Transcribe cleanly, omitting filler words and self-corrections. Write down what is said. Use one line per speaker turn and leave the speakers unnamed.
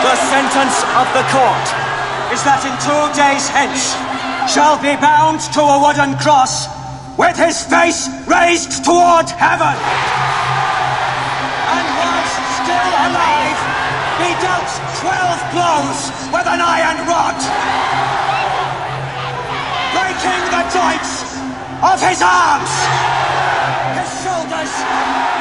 The sentence of the court is that in 2 days hence shall be bound to a wooden cross with his face raised toward heaven, and whilst still alive be dealt 12 blows with an iron rod, breaking the joints of his arms, his shoulders,